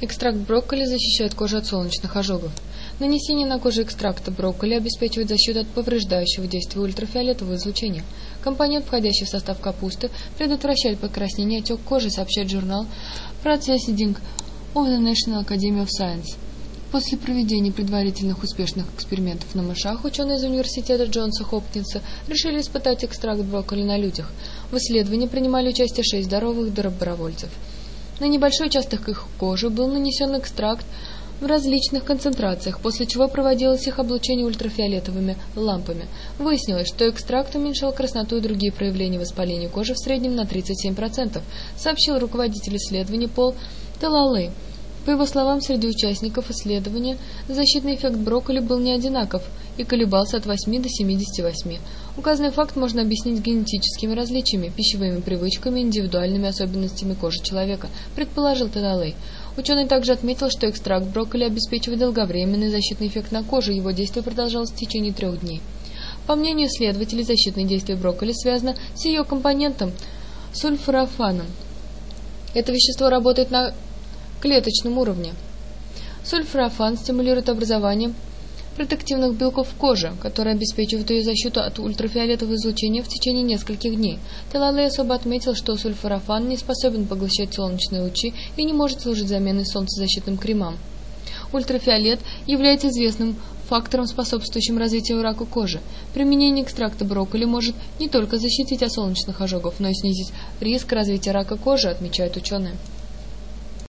Экстракт брокколи защищает кожу от солнечных ожогов. Нанесение на кожу экстракта брокколи обеспечивает защиту от повреждающего действия ультрафиолетового излучения. Компонент, входящий в состав капусты, предотвращает покраснение и отек кожи, сообщает журнал Proceedings of the National Academy of Science. После проведения предварительных успешных экспериментов на мышах, ученые из университета Джонса Хопкинса решили испытать экстракт брокколи на людях. В исследовании принимали участие 6 здоровых добровольцев. На небольшой участок их кожи был нанесен экстракт в различных концентрациях, после чего проводилось их облучение ультрафиолетовыми лампами. Выяснилось, что экстракт уменьшал красноту и другие проявления воспаления кожи в среднем на 37%, сообщил руководитель исследования Пол Телалей. По его словам, среди участников исследования защитный эффект брокколи был не одинаков и колебался от 8 до 78. Указанный факт можно объяснить генетическими различиями, пищевыми привычками и индивидуальными особенностями кожи человека, предположил Телалей. Ученый также отметил, что экстракт брокколи обеспечивает долговременный защитный эффект на коже, его действие продолжалось в течение 3 дней. По мнению исследователей, защитное действие брокколи связано с ее компонентом сульфорафаном. Это вещество работает на клеточном уровне. Сульфорафан стимулирует образование протективных белков в коже, которые обеспечивают ее защиту от ультрафиолетового излучения в течение нескольких дней. Телалей особо отметил, что сульфорафан не способен поглощать солнечные лучи и не может служить заменой солнцезащитным кремам. Ультрафиолет является известным фактором, способствующим развитию рака кожи. Применение экстракта брокколи может не только защитить от солнечных ожогов, но и снизить риск развития рака кожи, отмечают ученые.